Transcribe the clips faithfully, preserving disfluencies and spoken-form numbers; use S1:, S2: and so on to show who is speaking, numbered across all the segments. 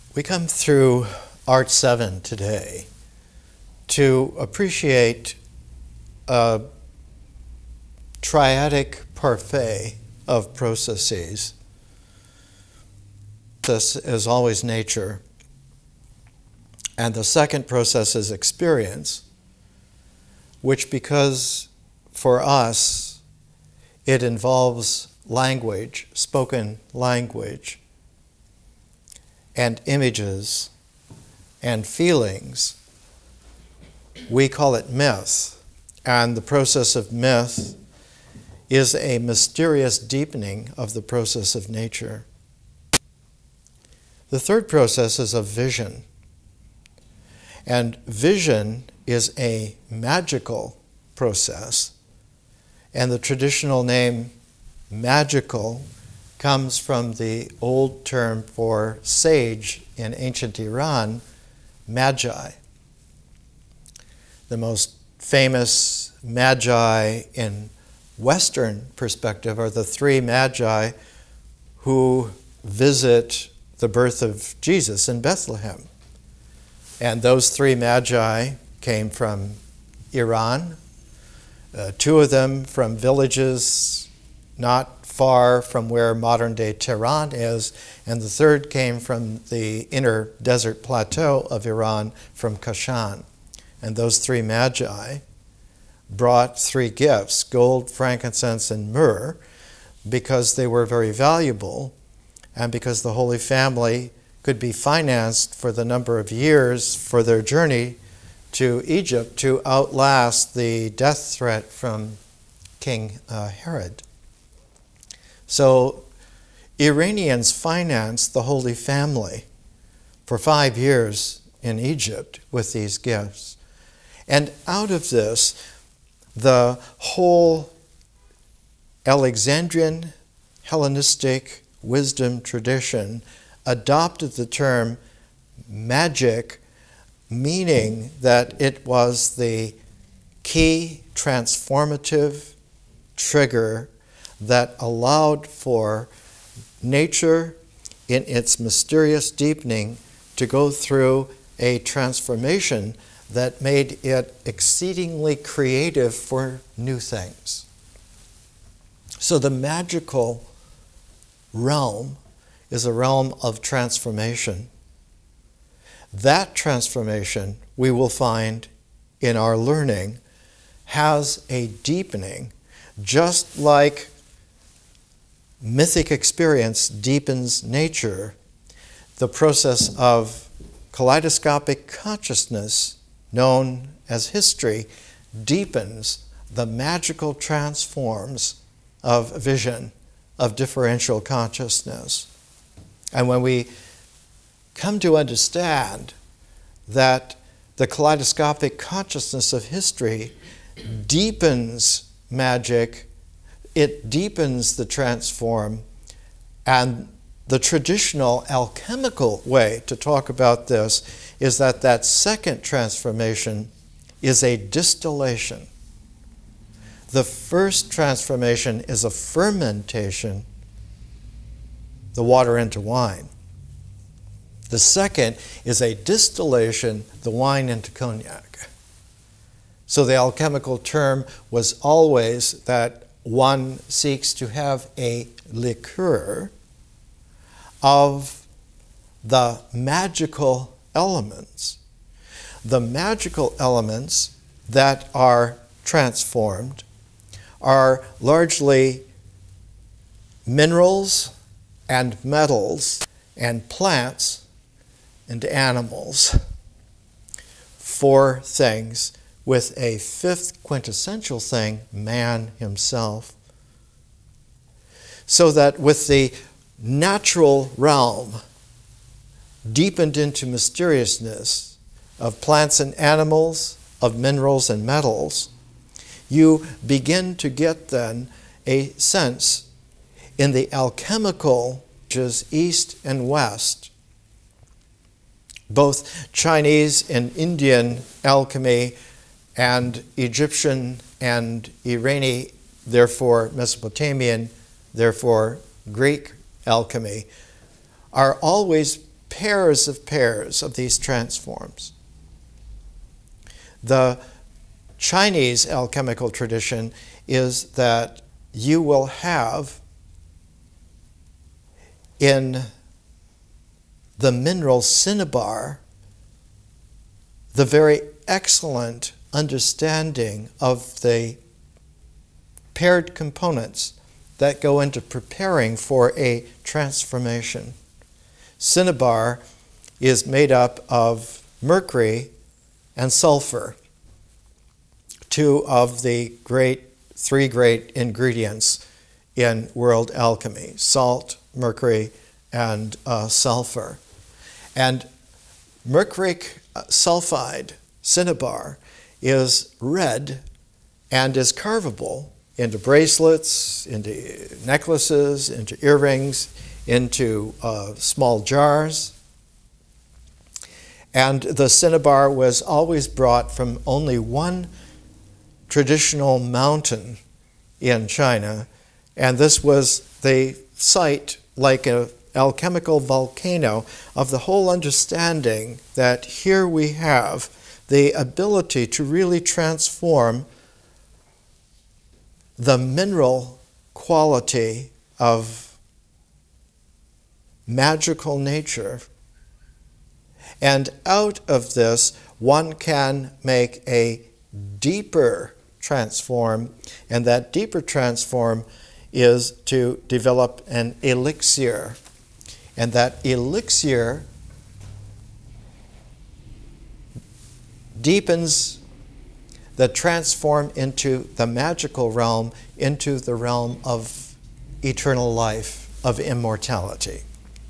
S1: We come through Art seven today to appreciate a triadic parfait of processes. This is always nature. And the second process is experience, which, because for us it involves language, spoken language, and images and feelings, we call it myth. And the process of myth is a mysterious deepening of the process of nature. The third process is of vision. And vision is a magical process. And the traditional name magical comes from the old term for sage in ancient Iran, magi. The most famous magi in Western perspective are the three magi who visit the birth of Jesus in Bethlehem. And those three magi came from Iran, uh, two of them from villages not far from where modern-day Tehran is, and the third came from the inner desert plateau of Iran, from Kashan. And those three magi brought three gifts, gold, frankincense, and myrrh, because they were very valuable, and because the Holy Family could be financed for the number of years for their journey to Egypt to outlast the death threat from King uh, Herod. So Iranians financed the Holy Family for five years in Egypt with these gifts. And out of this, the whole Alexandrian Hellenistic wisdom tradition adopted the term magic, meaning that it was the key transformative trigger that allowed for nature in its mysterious deepening to go through a transformation that made it exceedingly creative for new things. So the magical realm is a realm of transformation. That transformation, we will find in our learning, has a deepening, just like mythic experience deepens nature. The process of kaleidoscopic consciousness, known as history, deepens the magical transforms of vision, of differential consciousness. And when we come to understand that the kaleidoscopic consciousness of history deepens magic, it deepens the transform, and the traditional alchemical way to talk about this is that that second transformation is a distillation. The first transformation is a fermentation, the water into wine. The second is a distillation, the wine into cognac. So the alchemical term was always that one seeks to have a liqueur of the magical elements. The magical elements that are transformed are largely minerals and metals and plants and animals. Four things, with a fifth quintessential thing, man himself. So that with the natural realm deepened into mysteriousness of plants and animals, of minerals and metals, you begin to get then a sense in the alchemical, which is east and west, both Chinese and Indian alchemy and Egyptian and Iranian, therefore Mesopotamian, therefore Greek alchemy, are always pairs of pairs of these transforms. The Chinese alchemical tradition is that you will have in the mineral cinnabar the very excellent understanding of the paired components that go into preparing for a transformation. Cinnabar is made up of mercury and sulfur, two of the great, three great ingredients in world alchemy: salt, mercury, and uh, sulfur. And mercuric sulfide, cinnabar, is red and is carvable into bracelets, into necklaces, into earrings, into uh, small jars. And the cinnabar was always brought from only one traditional mountain in China, and this was the site, like an alchemical volcano, of the whole understanding that here we have the ability to really transform the mineral quality of magical nature. And out of this, one can make a deeper transform, and that deeper transform is to develop an elixir. And that elixir deepens the transform into the magical realm, into the realm of eternal life, of immortality.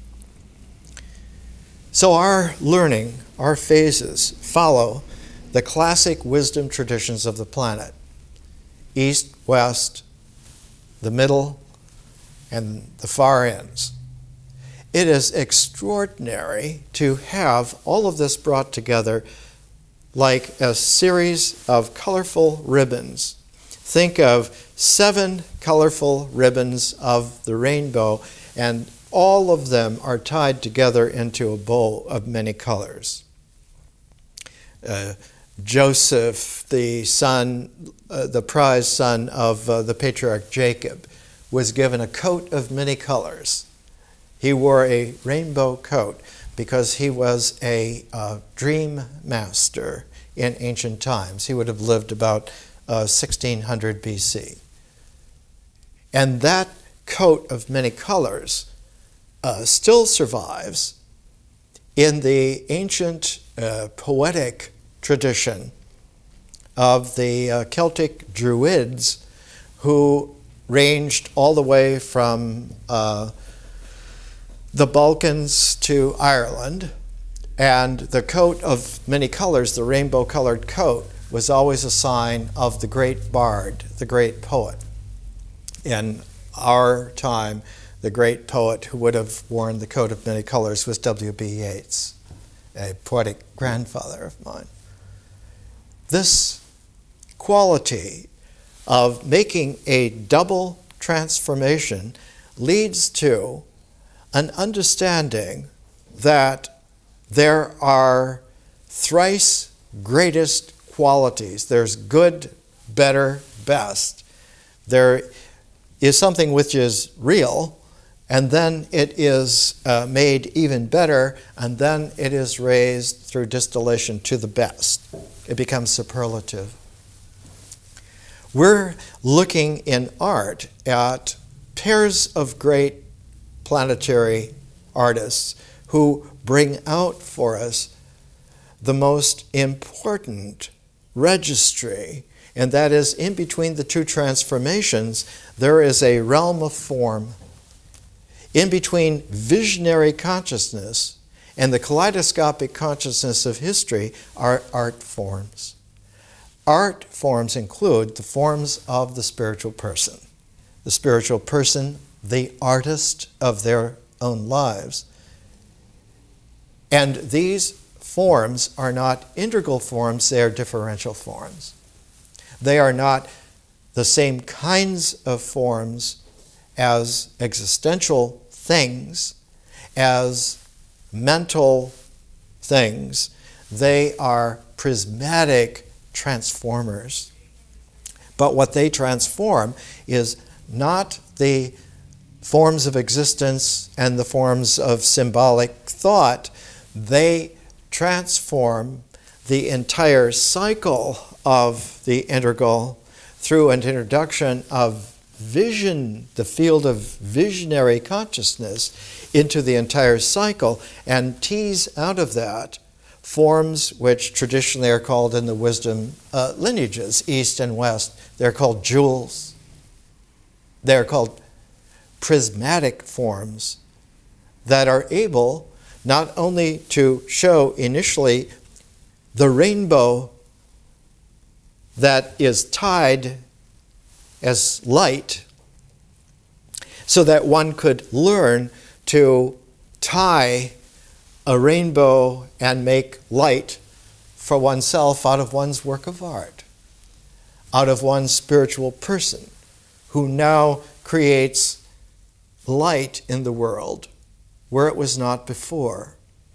S1: So our learning, our phases, follow the classic wisdom traditions of the planet: east, west, the middle, and the far ends. It is extraordinary to have all of this brought together like a series of colorful ribbons. Think of seven colorful ribbons of the rainbow, and all of them are tied together into a bow of many colors. Uh, Joseph, the son, uh, the prize son of uh, the patriarch Jacob, was given a coat of many colors. He wore a rainbow coat because he was a uh, dream master in ancient times. He would have lived about uh, sixteen hundred B C. And that coat of many colors uh, still survives in the ancient uh, poetic tradition of the uh, Celtic Druids, who ranged all the way from uh, the Balkans to Ireland. And the coat of many colors, the rainbow-colored coat, was always a sign of the great bard, the great poet. In our time, the great poet who would have worn the coat of many colors was W B Yeats, a poetic grandfather of mine. This quality of making a double transformation leads to an understanding that there are thrice greatest qualities. There's good, better, best. There is something which is real, and then it is uh, made even better, and then it is raised through distillation to the best. It becomes superlative. We're looking in art at pairs of great planetary artists who bring out for us the most important registry, and that is, in between the two transformations, there is a realm of form. In between visionary consciousness and the kaleidoscopic consciousness of history are art forms. Art forms include the forms of the spiritual person. The spiritual person, the artist of their own lives. And these forms are not integral forms, they are differential forms. They are not the same kinds of forms as existential things, as mental things. They are prismatic transformers. But what they transform is not the forms of existence and the forms of symbolic thought. They transform the entire cycle of the integral through an introduction of vision, the field of visionary consciousness, into the entire cycle, and tease out of that forms which traditionally are called in the wisdom uh, lineages, East and West. They're called jewels. They're called prismatic forms that are able not only to show initially the rainbow that is tied as light, so that one could learn to tie a rainbow and make light for oneself out of one's work of art, out of one's spiritual person, who now creates light in the world where it was not before.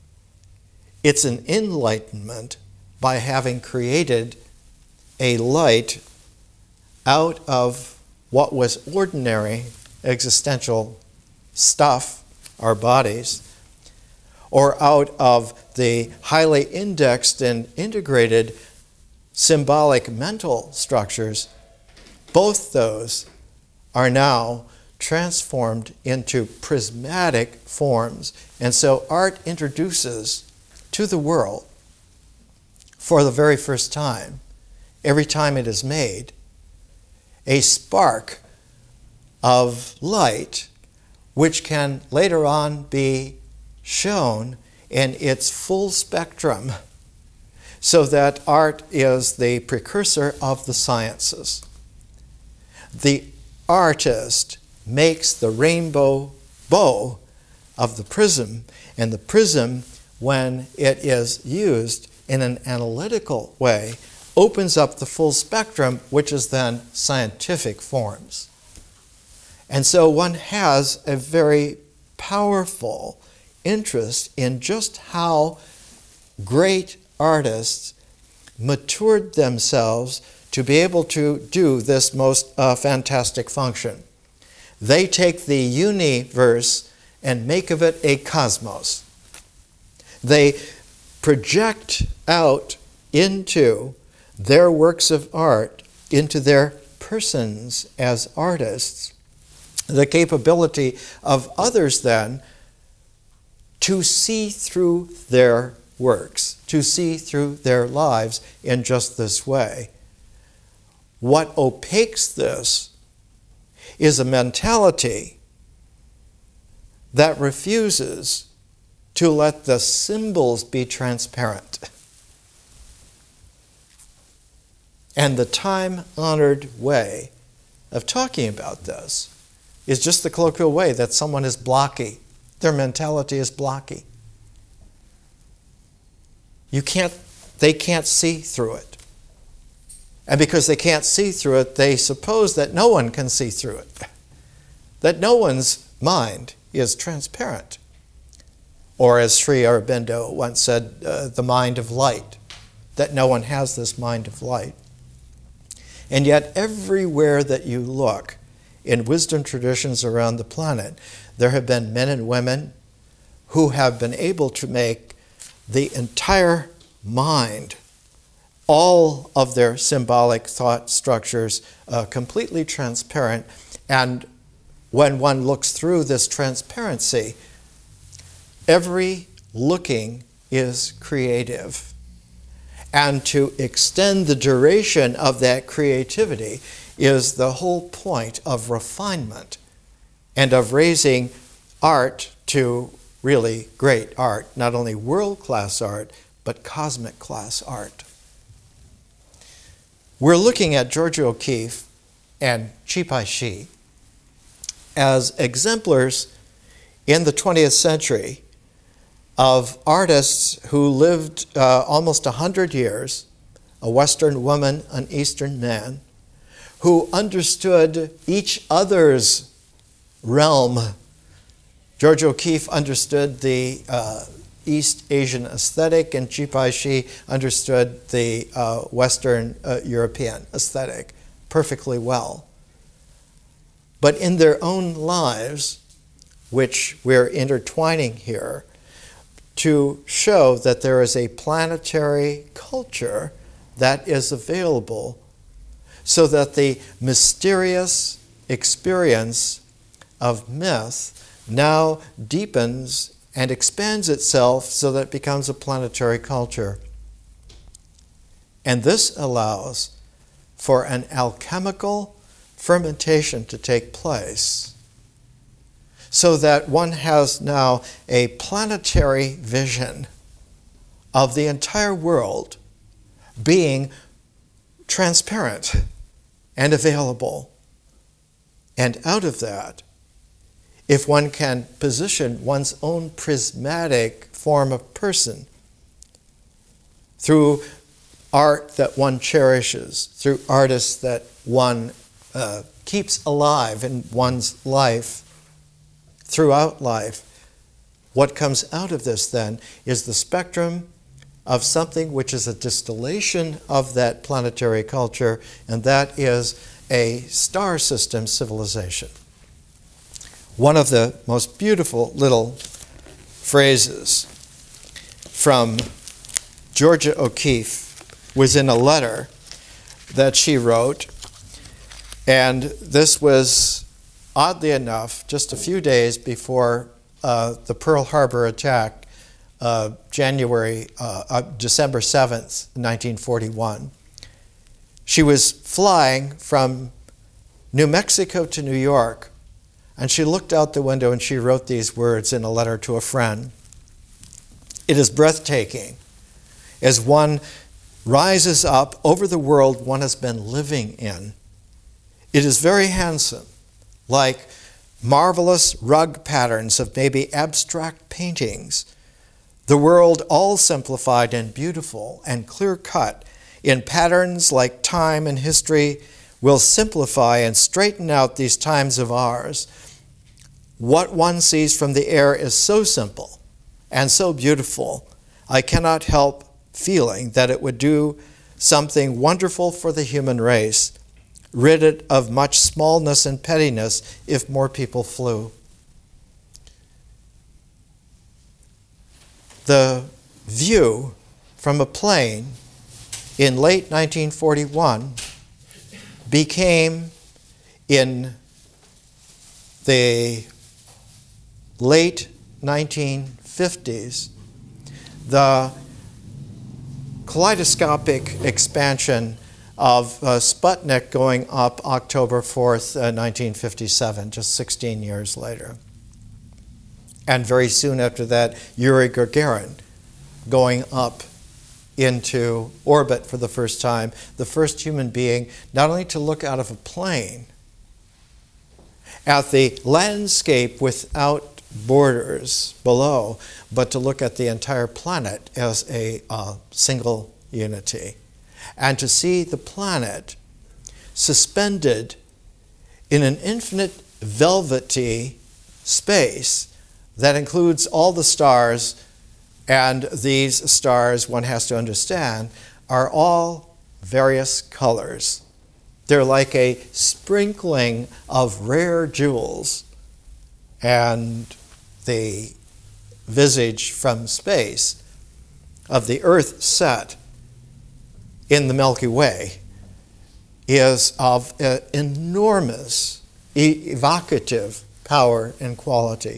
S1: It's an enlightenment by having created a light out of what was ordinary existential stuff, our bodies, or out of the highly indexed and integrated symbolic mental structures. Both those are now transformed into prismatic forms. And so art introduces to the world, for the very first time, every time it is made, a spark of light which can later on be shown in its full spectrum, so that art is the precursor of the sciences. The artist makes the rainbow bow of the prism, and the prism, when it is used in an analytical way, opens up the full spectrum, which is then scientific forms. And so one has a very powerful interest in just how great artists matured themselves to be able to do this most uh, fantastic function. They take the universe and make of it a cosmos. They project out into their works of art, into their persons as artists, the capability of others then to see through their works, to see through their lives in just this way. What opaques this is a mentality that refuses to let the symbols be transparent. And the time-honored way of talking about this is just the colloquial way that someone is blocky. Their mentality is blocky. You can't, they can't see through it. And because they can't see through it, they suppose that no one can see through it. That no one's mind is transparent. Or as Sri Aurobindo once said, uh, the mind of light. That no one has this mind of light. And yet everywhere that you look in wisdom traditions around the planet, there have been men and women who have been able to make the entire mind, all of their symbolic thought structures, uh, completely transparent. And when one looks through this transparency, every looking is creative. And to extend the duration of that creativity is the whole point of refinement and of raising art to really great art, not only world-class art, but cosmic-class art. We're looking at Georgia O'Keeffe and Chipai Shi as exemplars in the twentieth century of artists who lived uh, almost one hundred years, a Western woman, an Eastern man, who understood each other's realm. Georgia O'Keeffe understood the uh, East Asian aesthetic, and Chipai Shi understood the uh, Western uh, European aesthetic perfectly well. But in their own lives, which we're intertwining here, to show that there is a planetary culture that is available so that the mysterious experience of myth now deepens and expands itself so that it becomes a planetary culture. And this allows for an alchemical fermentation to take place, so that one has now a planetary vision of the entire world being transparent and available. And out of that, if one can position one's own prismatic form of person through art that one cherishes, through artists that one uh, keeps alive in one's life, throughout life, what comes out of this then is the spectrum of something which is a distillation of that planetary culture, and that is a star system civilization. One of the most beautiful little phrases from Georgia O'Keeffe was in a letter that she wrote, and this was, oddly enough, just a few days before uh, the Pearl Harbor attack, uh, January, uh, uh, December seventh, nineteen forty-one. She was flying from New Mexico to New York, and she looked out the window and she wrote these words in a letter to a friend. It is breathtaking as one rises up over the world one has been living in. It is very handsome, like marvelous rug patterns of maybe abstract paintings. The world all simplified and beautiful and clear-cut in patterns like time and history will simplify and straighten out these times of ours. What one sees from the air is so simple and so beautiful, I cannot help feeling that it would do something wonderful for the human race, rid it of much smallness and pettiness if more people flew. The view from a plane in late nineteen forty-one became, in the late nineteen fifties, the kaleidoscopic expansion of uh, Sputnik going up October fourth, uh, nineteen fifty-seven, just sixteen years later. And very soon after that, Yuri Gagarin going up into orbit for the first time, the first human being not only to look out of a plane at the landscape without borders below, but to look at the entire planet as a uh, single unity. And to see the planet suspended in an infinite velvety space that includes all the stars, and these stars, one has to understand, are all various colors. They're like a sprinkling of rare jewels, and the visage from space of the Earth set in the Milky Way is of uh, enormous evocative power and quality.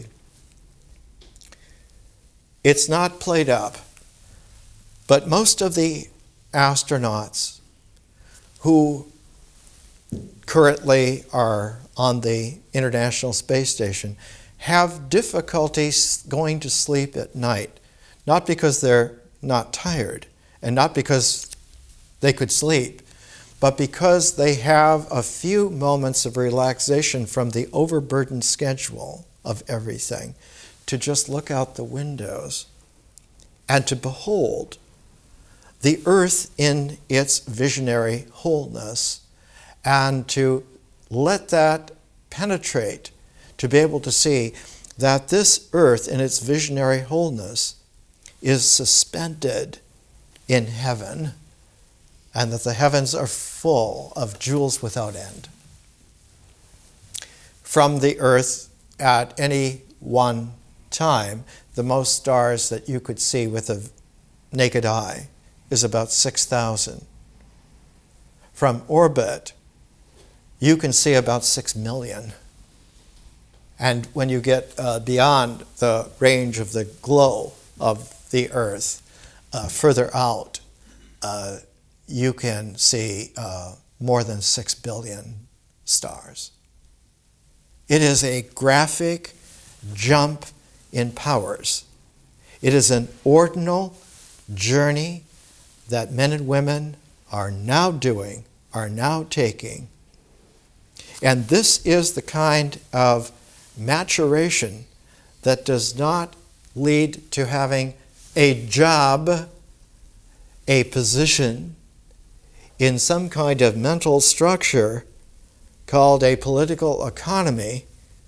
S1: It's not played up, but most of the astronauts who currently are on the International Space Station have difficulties going to sleep at night, not because they're not tired and not because they could sleep, but because they have a few moments of relaxation from the overburdened schedule of everything, to just look out the windows and to behold the earth in its visionary wholeness, and to let that penetrate, to be able to see that this earth in its visionary wholeness is suspended in heaven, and that the heavens are full of jewels without end. From the earth, at any one time, the most stars that you could see with a naked eye is about six thousand. From orbit, you can see about six million. And when you get uh, beyond the range of the glow of the earth, uh, further out, uh, you can see uh, more than six billion stars. It is a graphic jump in powers. It is an ordinal journey that men and women are now doing, are now taking. And this is the kind of maturation that does not lead to having a job, a position in some kind of mental structure called a political economy,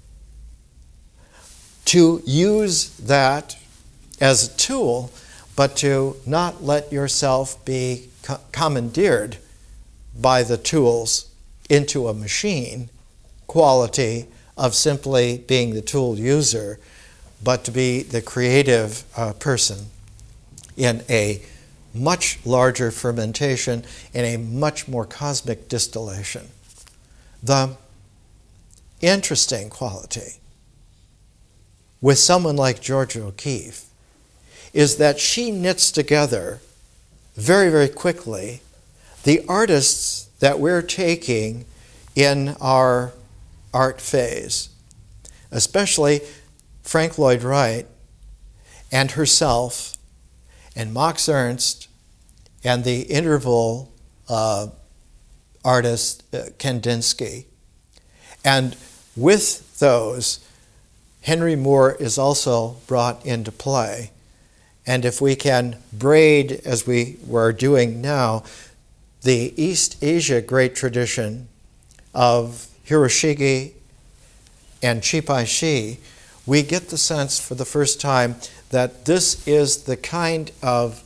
S1: to use that as a tool, but to not let yourself be co- commandeered by the tools into a machine quality of simply being the tool user, but to be the creative uh, person in a much larger fermentation, in a much more cosmic distillation. The interesting quality with someone like Georgia O'Keeffe is that she knits together very, very quickly the artists that we're taking in our art phase, especially Frank Lloyd Wright and herself and Max Ernst and the interval uh, artist uh, Kandinsky. And with those, Henry Moore is also brought into play. And if we can braid, as we were doing now, the East Asia great tradition of Hiroshige and Chipai Shi, we get the sense for the first time that this is the kind of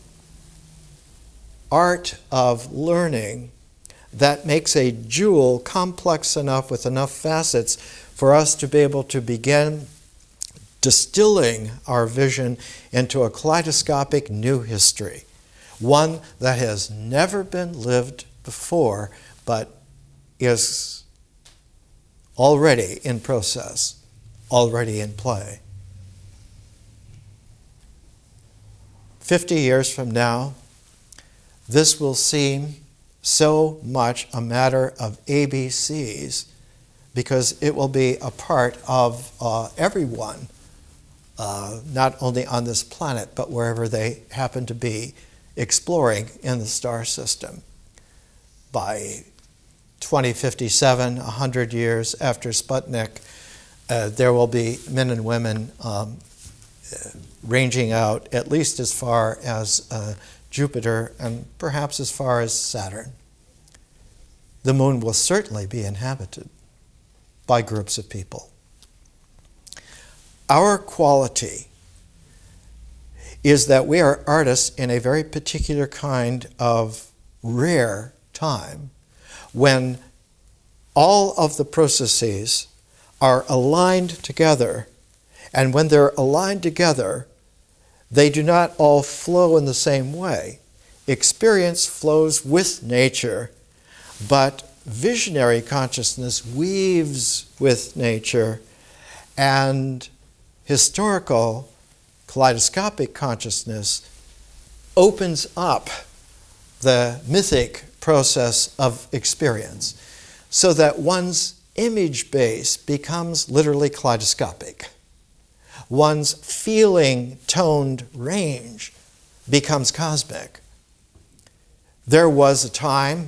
S1: art of learning that makes a jewel complex enough with enough facets for us to be able to begin distilling our vision into a kaleidoscopic new history, one that has never been lived before, but is already in process, already in play. Fifty years from now, this will seem so much a matter of A B Cs, because it will be a part of uh, everyone, uh, not only on this planet, but wherever they happen to be exploring in the star system. By twenty fifty-seven, a hundred years after Sputnik, uh, there will be men and women um, uh, ranging out at least as far as uh, Jupiter and perhaps as far as Saturn. The moon will certainly be inhabited by groups of people. Our quality is that we are artists in a very particular kind of rare time when all of the processes are aligned together, and when they're aligned together, they do not all flow in the same way. Experience flows with nature, but visionary consciousness weaves with nature, and historical kaleidoscopic consciousness opens up the mythic process of experience so that one's image base becomes literally kaleidoscopic. One's feeling toned range becomes cosmic. There was a time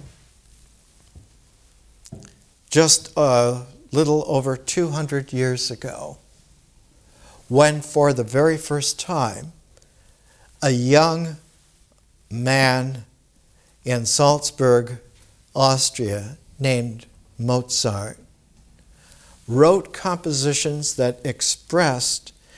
S1: just a little over two hundred years ago when for the very first time a young man in Salzburg, Austria, named Mozart, wrote compositions that expressed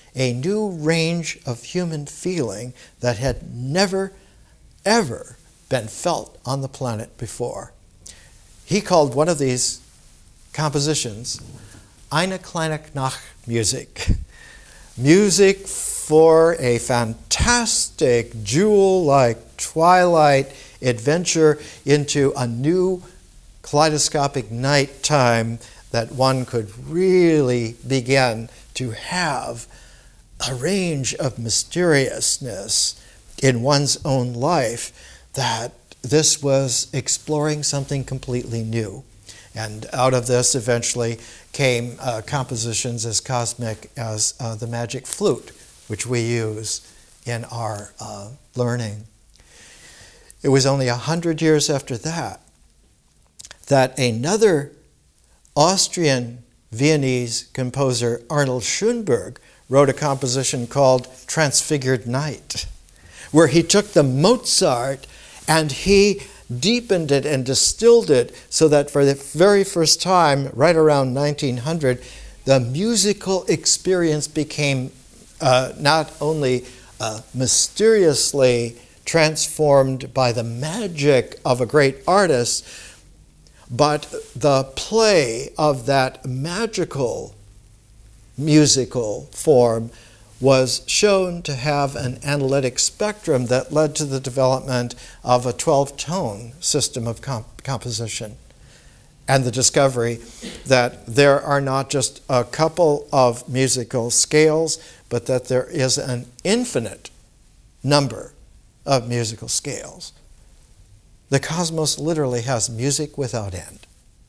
S1: a new range of human feeling that had never, ever been felt on the planet before. He called one of these compositions Eine kleine Nachtmusik, music for a fantastic jewel-like twilight adventure into a new kaleidoscopic nighttime that one could really begin to have a range of mysteriousness in one's own life, that this was exploring something completely new. And out of this eventually came uh, compositions as cosmic as uh, the magic flute, which we use in our uh, learning. It was only a hundred years after that that another Austrian Viennese composer, Arnold Schoenberg, wrote a composition called Transfigured Night, where he took the Mozart and he deepened it and distilled it so that for the very first time, right around nineteen hundred, the musical experience became uh, not only uh, mysteriously transformed by the magic of a great artist, but the play of that magical musical form was shown to have an analytic spectrum that led to the development of a twelve-tone system of comp- composition and the discovery that there are not just a couple of musical scales, but that there is an infinite number of musical scales. The cosmos literally has music without end.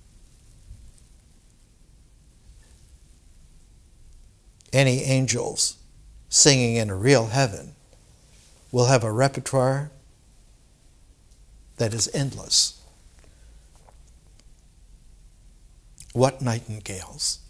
S1: Any angels singing in a real heaven will have a repertoire that is endless. What nightingales?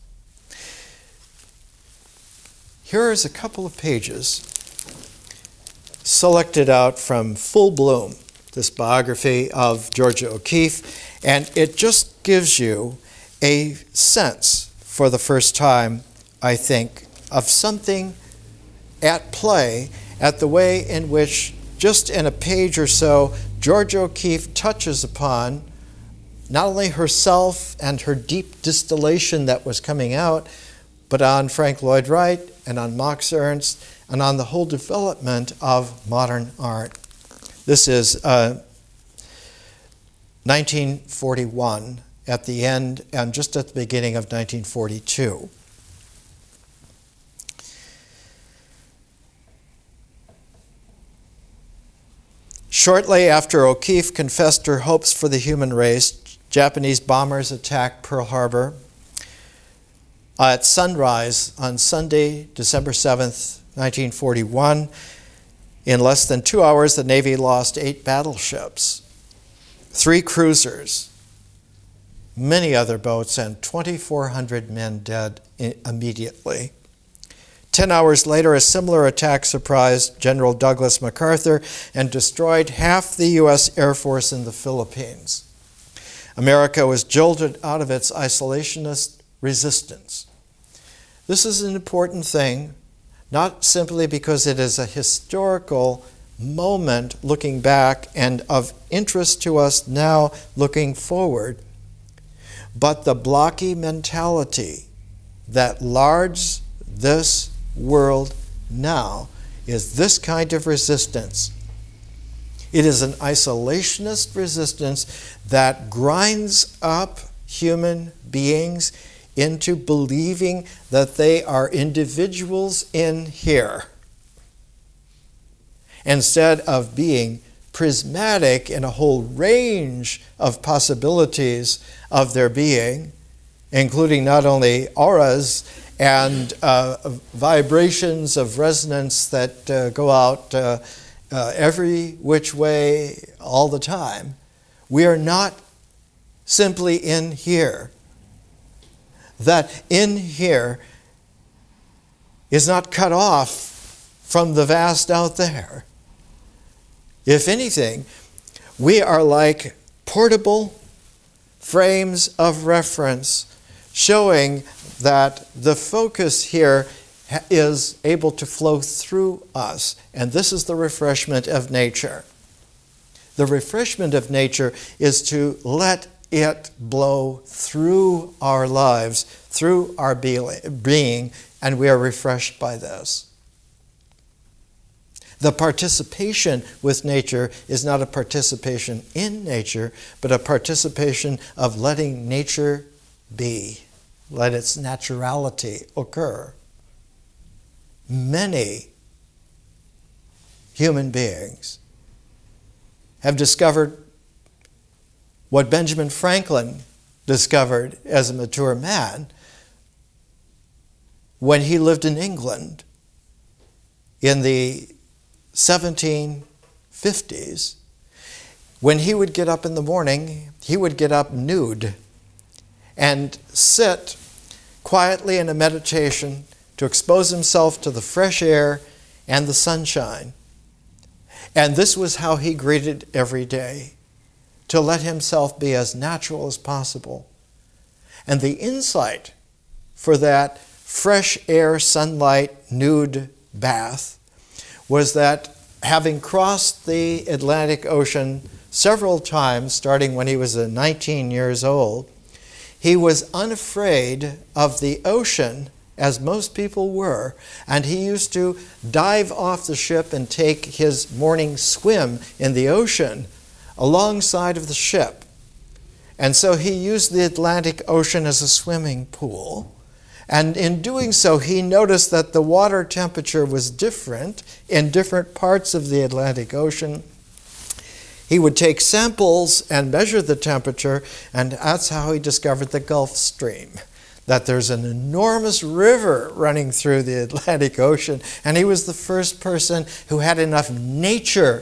S1: Here is a couple of pages selected out from Full Bloom, this biography of Georgia O'Keeffe, and it just gives you a sense for the first time, I think, of something at play at the way in which, just in a page or so, Georgia O'Keeffe touches upon not only herself and her deep distillation that was coming out, but on Frank Lloyd Wright and on Max Ernst and on the whole development of modern art. This is uh, nineteen forty-one at the end and just at the beginning of nineteen forty-two. Shortly after O'Keeffe confessed her hopes for the human race, Japanese bombers attacked Pearl Harbor. At sunrise on Sunday, December seventh, nineteen forty-one, in less than two hours, the Navy lost eight battleships, three cruisers, many other boats, and twenty-four hundred men dead immediately. Ten hours later, a similar attack surprised General Douglas MacArthur and destroyed half the U S Air Force in the Philippines. America was jolted out of its isolationist resistance. This is an important thing, not simply because it is a historical moment looking back and of interest to us now looking forward, but the blocky mentality that lards this world now is this kind of resistance. It is an isolationist resistance that grinds up human beings into believing that they are individuals in here, instead of being prismatic in a whole range of possibilities of their being, including not only auras and uh, vibrations of resonance that uh, go out uh, uh, every which way all the time. We are not simply in here. That in here is not cut off from the vast out there. If anything, we are like portable frames of reference, showing that the focus here is able to flow through us. And this is the refreshment of nature. The refreshment of nature is to let it blow through our lives, through our being, and we are refreshed by this. The participation with nature is not a participation in nature, but a participation of letting nature be, let its naturality occur. Many human beings have discovered what Benjamin Franklin discovered as a mature man when he lived in England in the seventeen fifties. When he would get up in the morning, he would get up nude and sit quietly in a meditation to expose himself to the fresh air and the sunshine. And this was how he greeted every day, to let himself be as natural as possible. And the insight for that fresh air, sunlight, nude bath was that having crossed the Atlantic Ocean several times, starting when he was nineteen years old, he was unafraid of the ocean, as most people were, and he used to dive off the ship and take his morning swim in the ocean alongside of the ship. And so he used the Atlantic Ocean as a swimming pool. And in doing so, he noticed that the water temperature was different in different parts of the Atlantic Ocean. He would take samples and measure the temperature, and that's how he discovered the Gulf Stream, that there's an enormous river running through the Atlantic Ocean, and he was the first person who had enough nature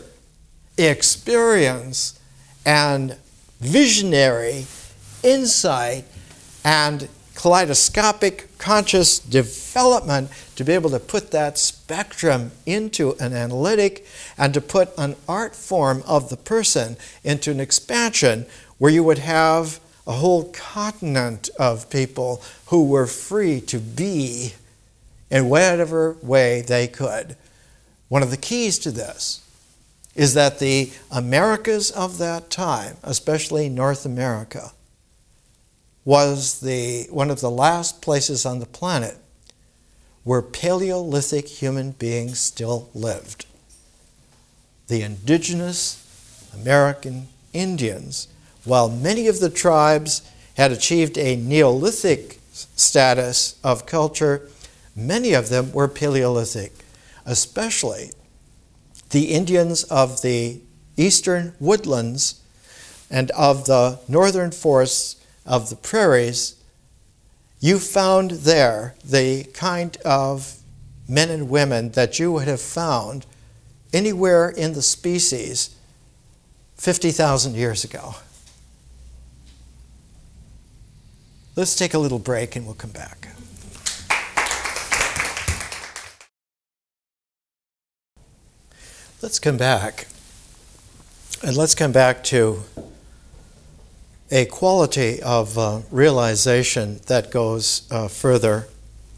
S1: experience and visionary insight and kaleidoscopic conscious development to be able to put that spectrum into an analytic and to put an art form of the person into an expansion where you would have a whole continent of people who were free to be in whatever way they could. One of the keys to this is that the Americas of that time, especially North America, was the, one of the last places on the planet where Paleolithic human beings still lived. The indigenous American Indians, while many of the tribes had achieved a Neolithic status of culture, many of them were Paleolithic, especially the Indians of the eastern woodlands and of the northern forests of the prairies. You found there the kind of men and women that you would have found anywhere in the species fifty thousand years ago. Let's take a little break and we'll come back. Let's come back. And let's come back to a quality of uh, realization that goes uh, further.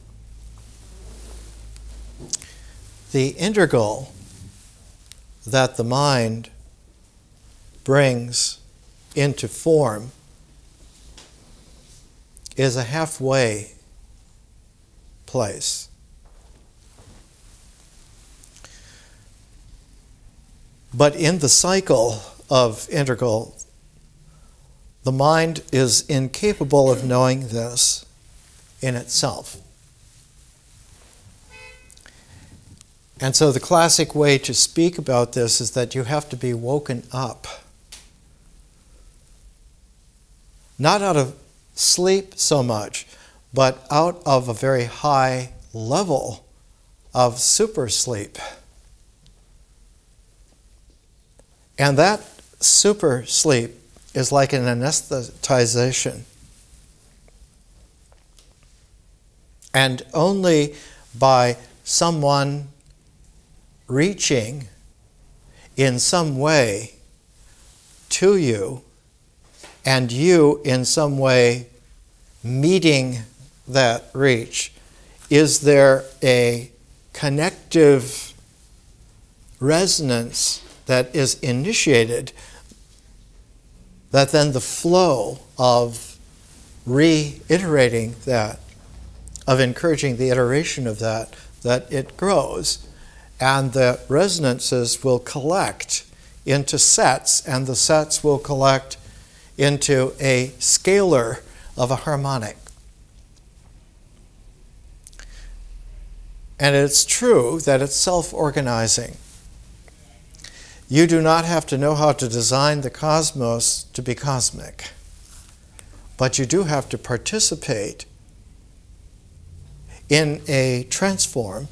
S1: The integral that the mind brings into form is a halfway place. But in the cycle of integral, the mind is incapable of knowing this in itself. And so the classic way to speak about this is that you have to be woken up. Not out of sleep so much, but out of a very high level of super sleep. And that super sleep is like an anesthetization. And only by someone reaching in some way to you, and you in some way meeting that reach, is there a connective resonance that is initiated, that then the flow of reiterating that, of encouraging the iteration of that, that it grows. And the resonances will collect into sets, and the sets will collect into a scalar of a harmonic. And it's true that it's self-organizing. You do not have to know how to design the cosmos to be cosmic, but you do have to participate in a transform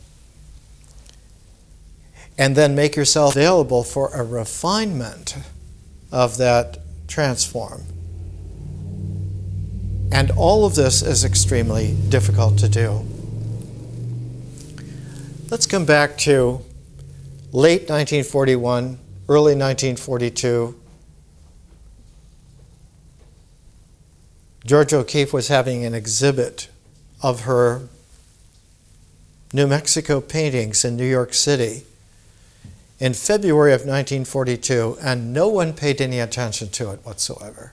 S1: and then make yourself available for a refinement of that transform. And all of this is extremely difficult to do. Let's come back to late nineteen forty-one, early nineteen forty-two. Georgia O'Keeffe was having an exhibit of her New Mexico paintings in New York City in February of nineteen forty-two, and no one paid any attention to it whatsoever.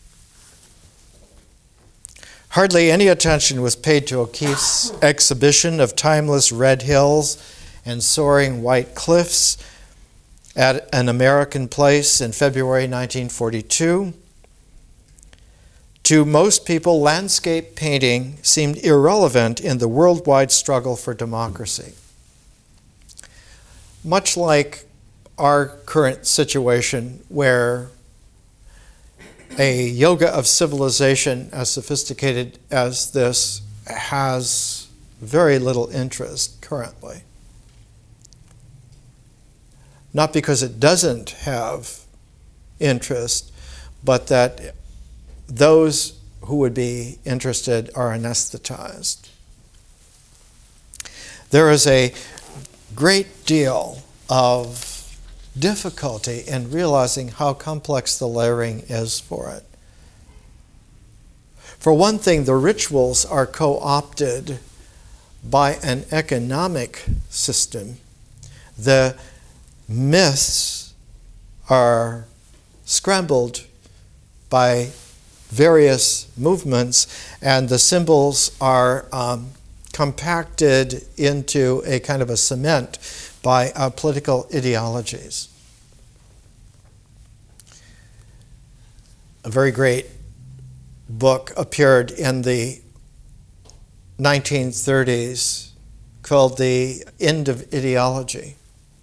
S1: Hardly any attention was paid to O'Keeffe's exhibition of timeless red hills and soaring white cliffs at an American place in February nineteen forty-two. To most people, landscape painting seemed irrelevant in the worldwide struggle for democracy. Much like our current situation, where a yoga of civilization as sophisticated as this has very little interest currently. Not because it doesn't have interest, but that those who would be interested are anesthetized. There is a great deal of difficulty in realizing how complex the layering is for it. For one thing, the rituals are co-opted by an economic system. The myths are scrambled by various movements, and the symbols are um, compacted into a kind of a cement by uh, political ideologies. A very great book appeared in the nineteen thirties called The End of Ideology,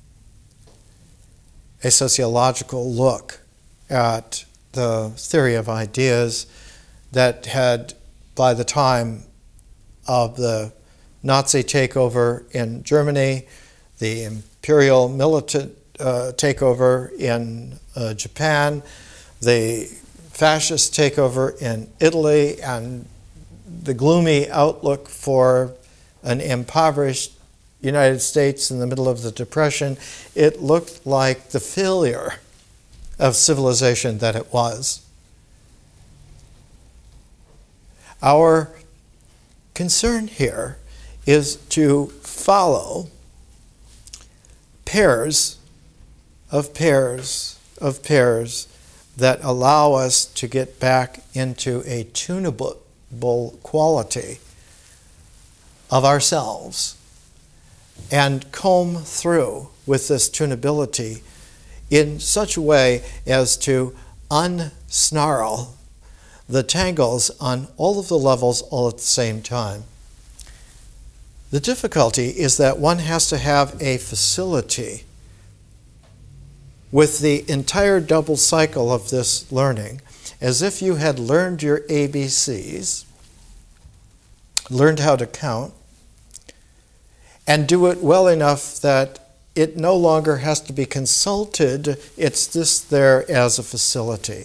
S1: a sociological look at the theory of ideas that had, by the time of the Nazi takeover in Germany, the imperial militant uh, takeover in uh, Japan, the fascist takeover in Italy, and the gloomy outlook for an impoverished United States in the middle of the Depression, it looked like the failure of civilization that it was. Our concern here is to follow pairs of pairs of pairs that allow us to get back into a tunable quality of ourselves and comb through with this tunability in such a way as to unsnarl the tangles on all of the levels all at the same time. The difficulty is that one has to have a facility with the entire double cycle of this learning, as if you had learned your A B Cs, learned how to count, and do it well enough that it no longer has to be consulted, it's just there as a facility.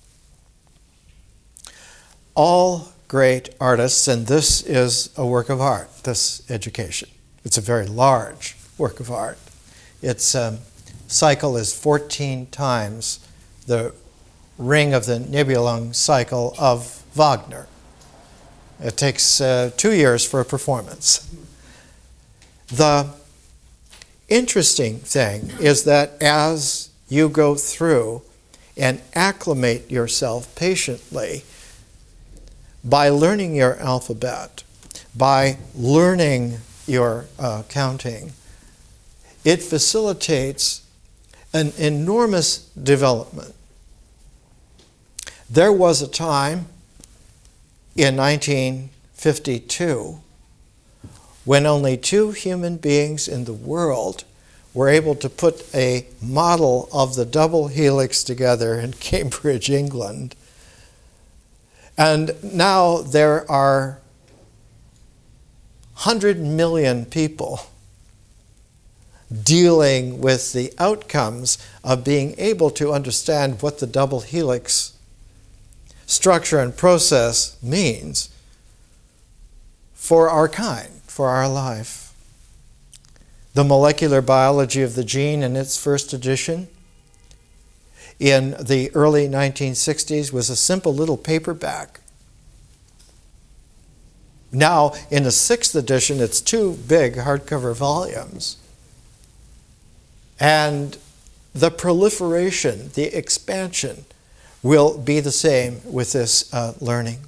S1: All great artists, and this is a work of art, this education. It's a very large work of art. Its um, cycle is fourteen times the Ring of the Nibelung cycle of Wagner. It takes uh, two years for a performance. The interesting thing is that as you go through and acclimate yourself patiently by learning your alphabet, by learning your uh, counting, it facilitates an enormous development. There was a time in nineteen fifty-two when only two human beings in the world were able to put a model of the double helix together in Cambridge, England. And now there are one hundred million people dealing with the outcomes of being able to understand what the double helix structure and process means for our kind, for our life. The Molecular Biology of the Gene, in its first edition in the early nineteen sixties, was a simple little paperback. Now, in the sixth edition, it's two big hardcover volumes. And the proliferation, the expansion, will be the same with this uh, learning.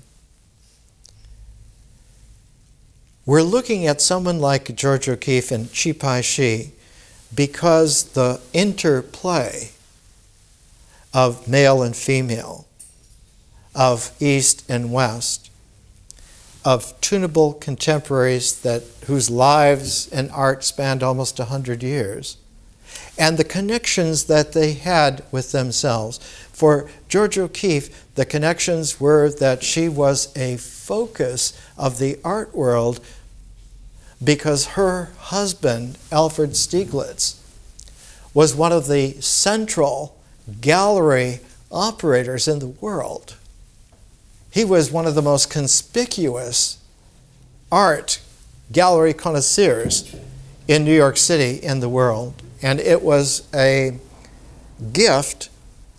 S1: We're looking at someone like George O'Keeffe and Chi Pai Shi because the interplay of male and female, of East and West, of tunable contemporaries that, whose lives and art spanned almost a hundred years, and the connections that they had with themselves. For George O'Keeffe, the connections were that she was a focus of the art world because her husband, Alfred Stieglitz, was one of the central gallery operators in the world. He was one of the most conspicuous art gallery connoisseurs in New York City in the world. And it was a gift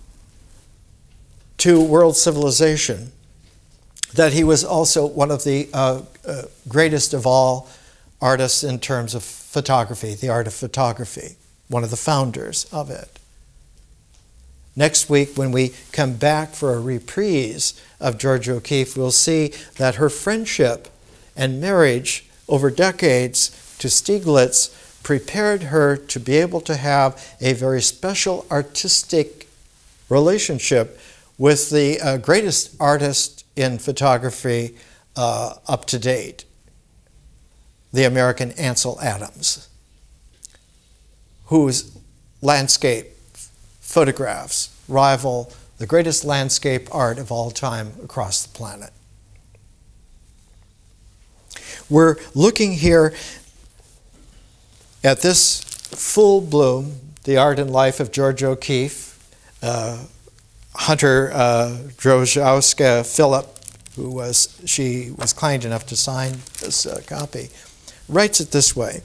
S1: to world civilization that he was also one of the uh, uh, greatest of all artists in terms of photography, the art of photography, one of the founders of it. Next week, when we come back for a reprise of George O'Keeffe, we'll see that her friendship and marriage over decades to Stieglitz prepared her to be able to have a very special artistic relationship with the uh, greatest artist in photography uh, up to date, the American Ansel Adams, whose landscape photographs rival the greatest landscape art of all time across the planet. We're looking here at this full bloom, the art and life of George O'Keeffe. uh, Hunter uh, Drozdowska Philip, who was, she was kind enough to sign this uh, copy, writes it this way.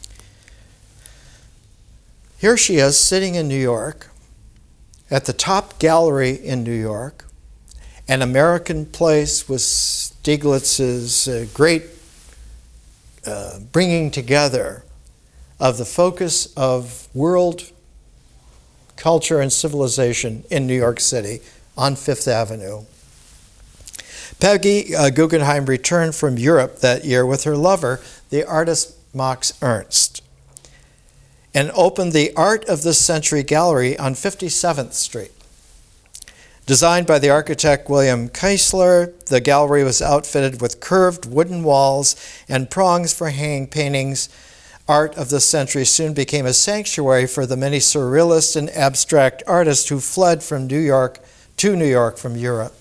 S1: Here she is sitting in New York, at the top gallery in New York, an American place with Stieglitz's uh, great uh, bringing together of the focus of world culture and civilization in New York City on Fifth Avenue. Peggy uh, Guggenheim returned from Europe that year with her lover, the artist Max Ernst, and opened the Art of this Century Gallery on fifty-seventh Street. Designed by the architect William Keisler, the gallery was outfitted with curved wooden walls and prongs for hanging paintings. Art of this Century soon became a sanctuary for the many surrealist and abstract artists who fled from New York to New York from Europe.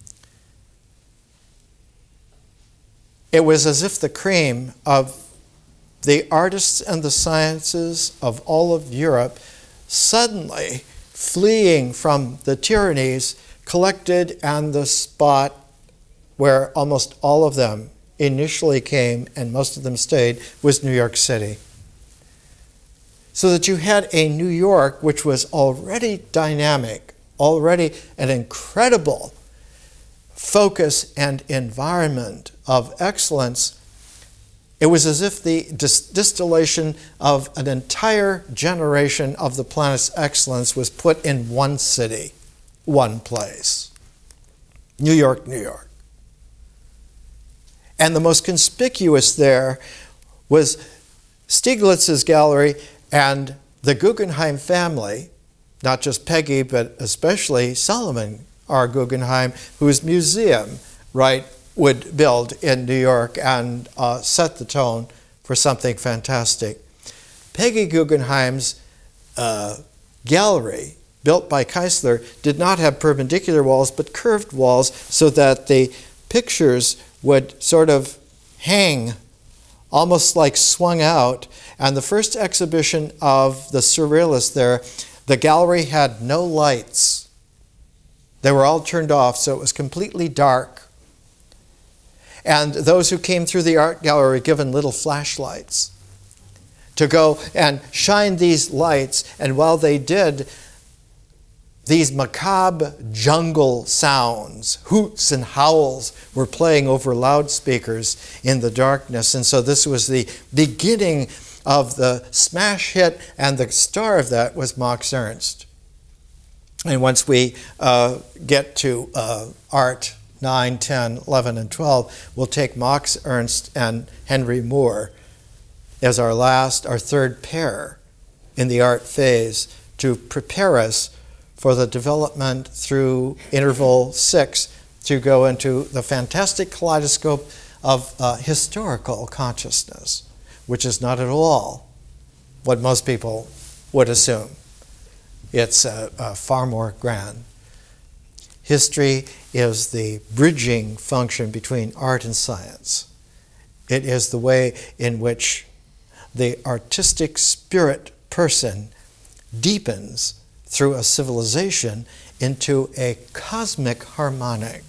S1: It was as if the cream of the artists and the sciences of all of Europe, suddenly fleeing from the tyrannies, collected on the spot where almost all of them initially came, and most of them stayed, was New York City. So that you had a New York which was already dynamic, already an incredible focus and environment of excellence, it was as if the dis distillation of an entire generation of the planet's excellence was put in one city, one place. New York, New York. And the most conspicuous there was Stieglitz's gallery and the Guggenheim family, not just Peggy, but especially Solomon R. Guggenheim, whose museum Wright would build in New York and uh, set the tone for something fantastic. Peggy Guggenheim's uh, gallery, built by Keisler, did not have perpendicular walls, but curved walls so that the pictures would sort of hang, almost like swung out. And the first exhibition of the Surrealists there, the gallery had no lights. They were all turned off, so it was completely dark. And those who came through the art gallery were given little flashlights to go and shine these lights. And while they did, these macabre jungle sounds, hoots and howls, were playing over loudspeakers in the darkness. And so this was the beginning of the smash hit, and the star of that was Max Ernst. And once we uh, get to uh, art nine, ten, eleven, and twelve, we'll take Max Ernst and Henry Moore as our last, our third pair in the art phase to prepare us for the development through interval six to go into the fantastic kaleidoscope of uh, historical consciousness, which is not at all what most people would assume. It's uh, uh, far more grand. History is the bridging function between art and science. It is the way in which the artistic spirit person deepens through a civilization into a cosmic harmonic.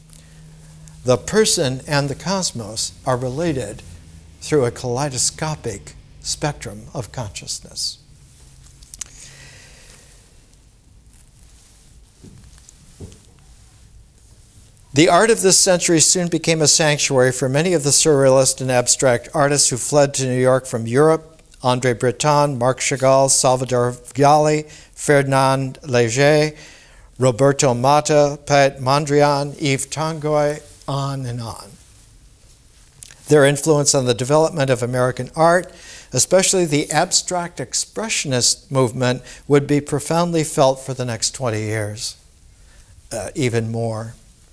S1: The person and the cosmos are related through a kaleidoscopic spectrum of consciousness. The art of this century soon became a sanctuary for many of the surrealist and abstract artists who fled to New York from Europe: André Breton, Marc Chagall, Salvador Dali, Ferdinand Léger, Roberto Matta, Piet Mondrian, Yves Tanguy, on and on. Their influence on the development of American art, especially the abstract expressionist movement, would be profoundly felt for the next twenty years, uh, even more.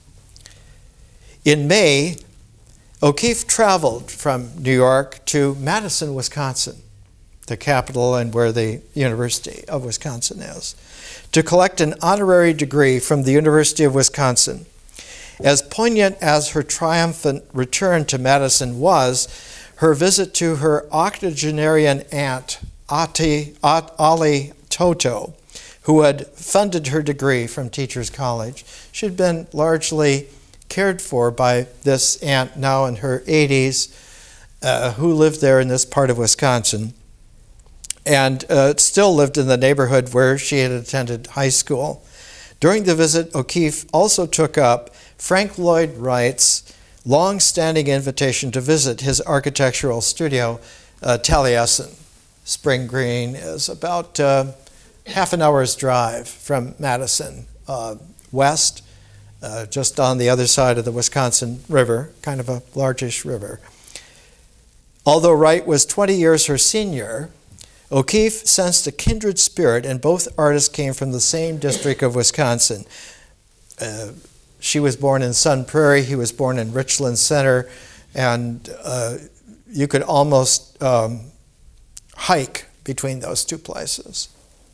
S1: In May, O'Keeffe traveled from New York to Madison, Wisconsin, the capital and where the University of Wisconsin is, to collect an honorary degree from the University of Wisconsin. As poignant as her triumphant return to Madison was, her visit to her octogenarian aunt, Ati, Ali Toto, who had funded her degree from Teachers College. She'd been largely cared for by this aunt, now in her eighties, uh, who lived there in this part of Wisconsin, and uh, still lived in the neighborhood where she had attended high school. During the visit, O'Keeffe also took up Frank Lloyd Wright's long-standing invitation to visit his architectural studio, uh, Taliesin. Spring Green is about uh, half an hour's drive from Madison, uh, west, uh, just on the other side of the Wisconsin River, kind of a largish river. Although Wright was twenty years her senior, O'Keeffe sensed a kindred spirit, and both artists came from the same district of Wisconsin. Uh, she was born in Sun Prairie, he was born in Richland Center, and uh, you could almost um, hike between those two places.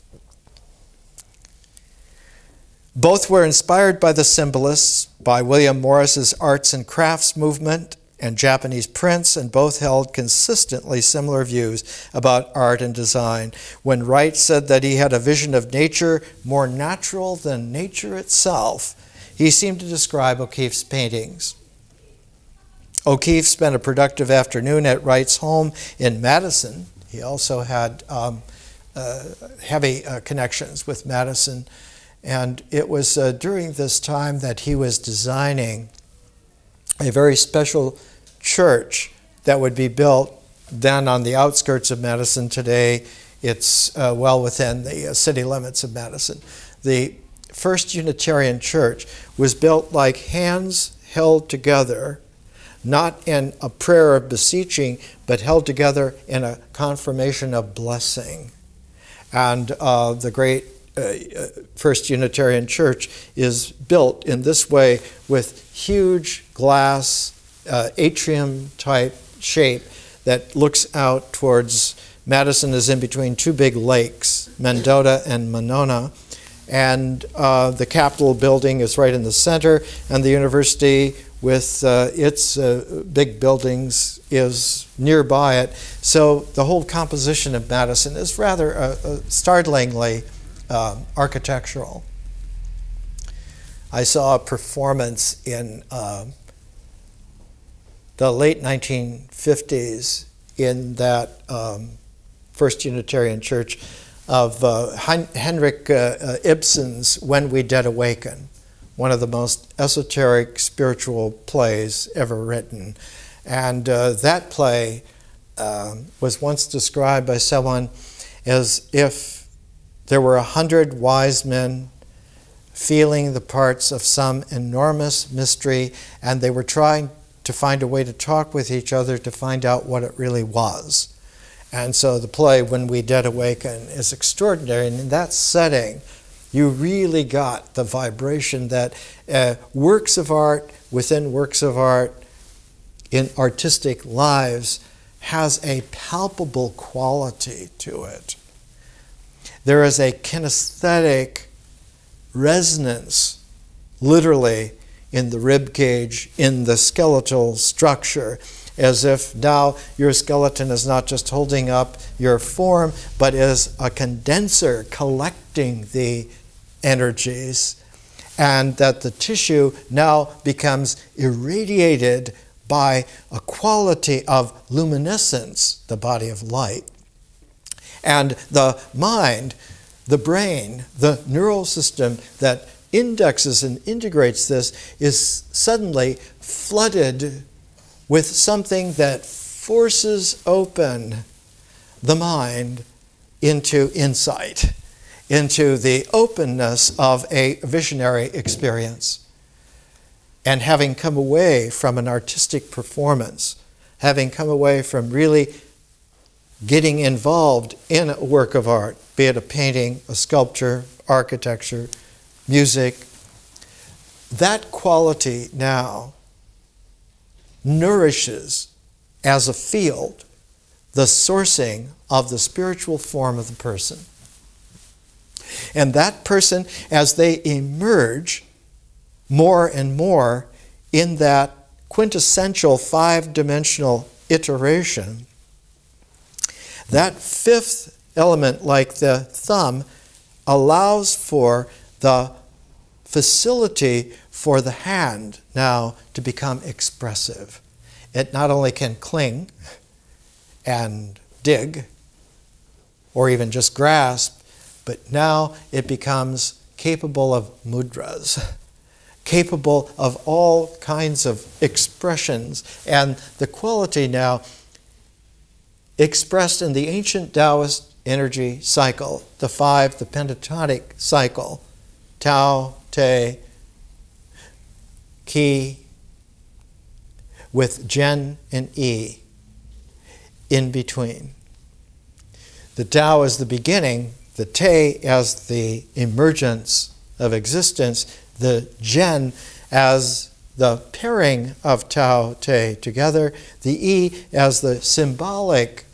S1: Both were inspired by the symbolists, by William Morris's arts and crafts movement and Japanese prints, and both held consistently similar views about art and design. When Wright said that he had a vision of nature more natural than nature itself, he seemed to describe O'Keeffe's paintings. O'Keeffe spent a productive afternoon at Wright's home in Madison. He also had um, uh, heavy uh, connections with Madison. And it was uh, during this time that he was designing a very special church that would be built then on the outskirts of Madison. Today it's uh, well within the uh, city limits of Madison. The First Unitarian Church was built like hands held together, not in a prayer of beseeching, but held together in a confirmation of blessing. And uh, the great uh, First Unitarian Church is built in this way with huge glass uh, atrium-type shape that looks out towards Madison is in between two big lakes, Mendota and Monona. And uh, the Capitol building is right in the center, and the university with uh, its uh, big buildings is nearby it. So the whole composition of Madison is rather uh, uh, startlingly uh, architectural. I saw a performance in uh, the late nineteen fifties in that um, First Unitarian Church of uh, Hen Henrik uh, uh, Ibsen's When We Dead Awaken, one of the most esoteric spiritual plays ever written. And uh, that play uh, was once described by someone as if there were a hundred wise men feeling the parts of some enormous mystery, and they were trying to find a way to talk with each other to find out what it really was. And so the play, When We Dead Awaken, is extraordinary. And in that setting, you really got the vibration that uh, works of art within works of art in artistic lives has a palpable quality to it. There is a kinesthetic resonance, literally, in the rib cage, in the skeletal structure, as if now your skeleton is not just holding up your form, but is a condenser collecting the energies, and that the tissue now becomes irradiated by a quality of luminescence, the body of light. And the mind, the brain, the neural system that indexes and integrates this is suddenly flooded with something that forces open the mind into insight, into the openness of a visionary experience. And having come away from an artistic performance, having come away from really getting involved in a work of art, be it a painting, a sculpture, architecture, music, that quality now nourishes as a field the sourcing of the spiritual form of the person. And that person, as they emerge more and more in that quintessential five-dimensional iteration, that fifth element, like the thumb, allows for the facility for the hand now to become expressive. It not only can cling and dig or even just grasp, but now it becomes capable of mudras, capable of all kinds of expressions, and the quality now expressed in the ancient Taoist energy cycle, the five, the pentatonic cycle, Tao, Te, Qi, with Zhen and Yi in between. The Tao is the beginning, the Te as the emergence of existence, the Zhen as the pairing of Tao, Te together, the Yi as the symbolic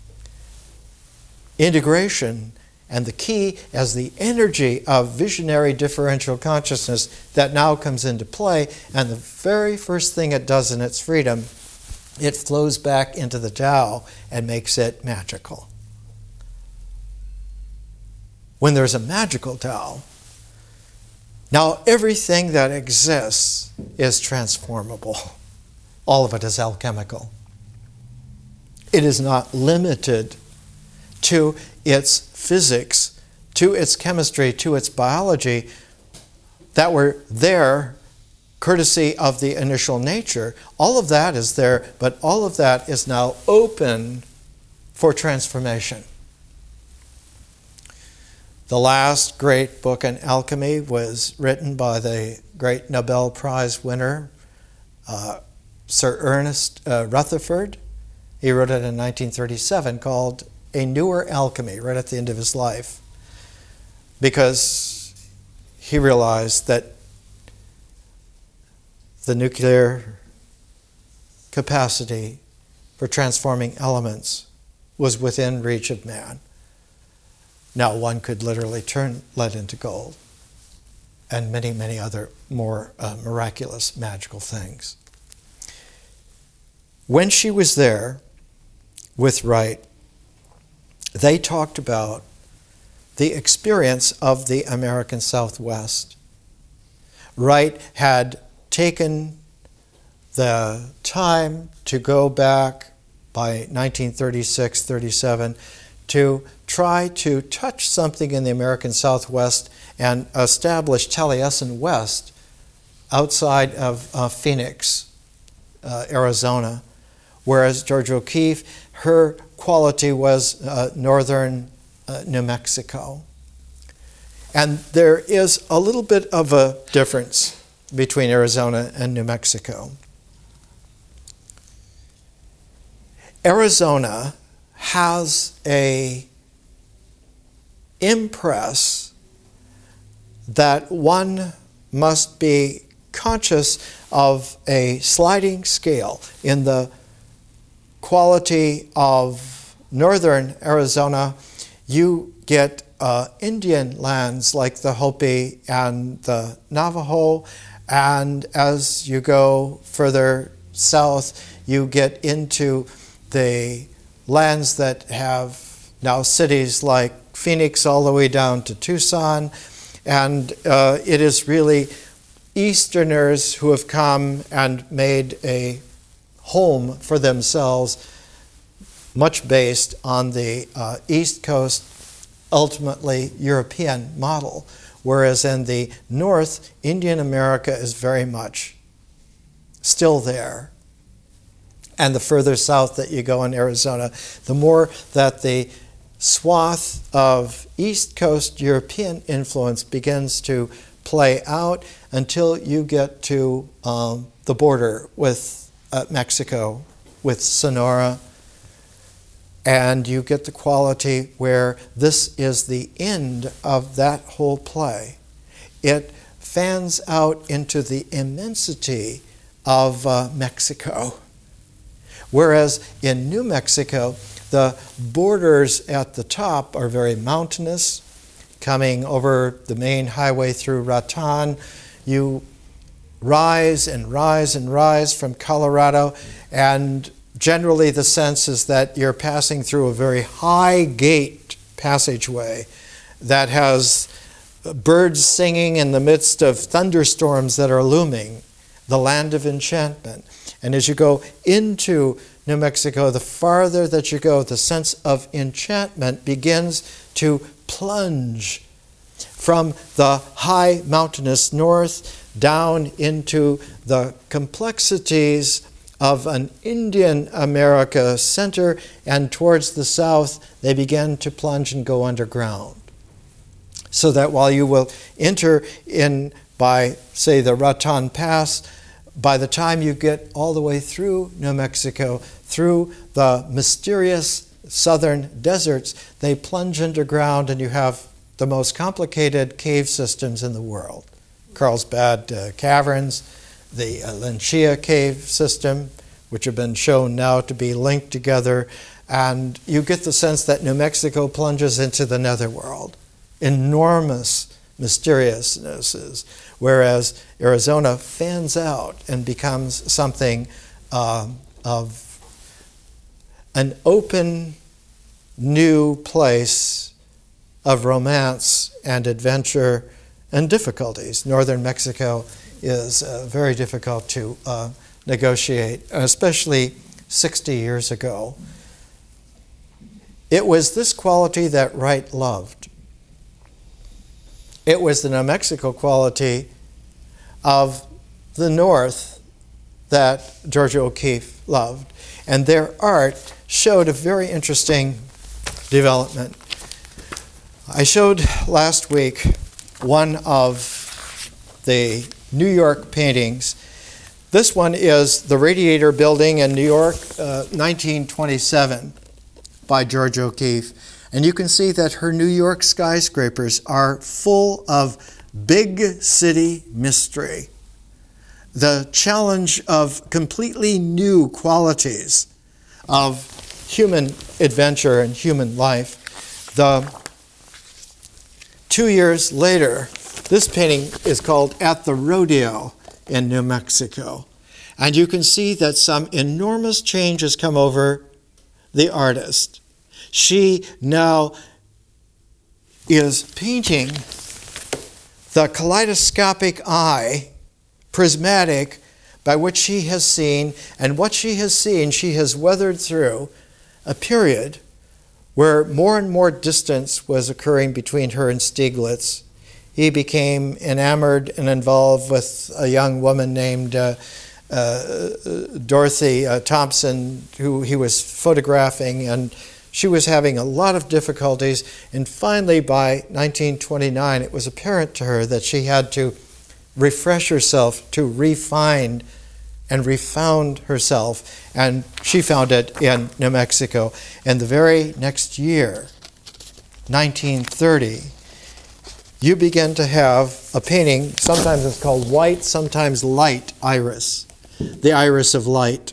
S1: integration, and the Qi as the energy of visionary differential consciousness that now comes into play. And the very first thing it does in its freedom, it flows back into the Tao and makes it magical. When there's a magical Tao, now everything that exists is transformable. All of it is alchemical. It is not limited to its physics, to its chemistry, to its biology that were there courtesy of the initial nature. All of that is there, but all of that is now open for transformation. The last great book on alchemy was written by the great Nobel Prize winner, uh, Sir Ernest uh, Rutherford. He wrote it in nineteen thirty-seven, called A Newer Alchemy, right at the end of his life, because he realized that the nuclear capacity for transforming elements was within reach of man. Now, one could literally turn lead into gold, and many, many other more uh, miraculous, magical things. When she was there with Wright, they talked about the experience of the American Southwest. Wright had taken the time to go back by nineteen thirty-six, thirty-seven to try to touch something in the American Southwest and establish Taliesin West outside of uh, Phoenix, uh, Arizona. Whereas Georgia O'Keeffe, her quality was uh, northern uh, New Mexico. And there is a little bit of a difference between Arizona and New Mexico. Arizona has a impress that one must be conscious of a sliding scale in the quality of northern Arizona. You get uh, Indian lands like the Hopi and the Navajo, and as you go further south, you get into the lands that have now cities like Phoenix all the way down to Tucson, and uh, it is really Easterners who have come and made a home for themselves, much based on the uh, East Coast, ultimately European model, whereas in the North, Indian America is very much still there. And the further south that you go in Arizona, the more that the swath of East Coast European influence begins to play out until you get to um, the border with uh, Mexico, with Sonora, and you get the quality where this is the end of that whole play. It fans out into the immensity of uh, Mexico. Whereas in New Mexico, the borders at the top are very mountainous. Coming over the main highway through Raton, you rise and rise and rise from Colorado, and generally the sense is that you're passing through a very high gate passageway that has birds singing in the midst of thunderstorms that are looming, the land of enchantment. And as you go into New Mexico, the farther that you go, the sense of enchantment begins to plunge from the high mountainous north down into the complexities of an Indian America center, and towards the south, they begin to plunge and go underground. So that while you will enter in by, say, the Raton Pass, by the time you get all the way through New Mexico, through the mysterious southern deserts, they plunge underground, and you have the most complicated cave systems in the world. Carlsbad uh, Caverns, the uh, Lenchia Cave system, which have been shown now to be linked together, and you get the sense that New Mexico plunges into the netherworld. Enormous mysteriousnesses, whereas Arizona fans out and becomes something uh, of an open, new place of romance and adventure and difficulties. Northern Mexico is uh, very difficult to uh, negotiate, especially sixty years ago. It was this quality that Wright loved. It was the New Mexico quality of the North that Georgia O'Keeffe loved, and their art showed a very interesting development. I showed last week one of the New York paintings. This one is the Radiator Building in New York, uh, nineteen twenty-seven, by Georgia O'Keeffe. And you can see that her New York skyscrapers are full of big city mystery. The challenge of completely new qualities of human adventure and human life. The two years later, this painting is called At the Rodeo in New Mexico. And you can see that some enormous change has come over the artist. She now is painting the kaleidoscopic eye, prismatic, by which she has seen, and what she has seen, she has weathered through a period where more and more distance was occurring between her and Stieglitz. He became enamored and involved with a young woman named uh, uh, Dorothy uh, Thompson, who he was photographing, and she was having a lot of difficulties. And finally, by nineteen twenty-nine, it was apparent to her that she had to refresh herself, to refine and refound herself, and she found it in New Mexico. And the very next year, nineteen thirty, you begin to have a painting, sometimes it's called white, sometimes light iris, the iris of light.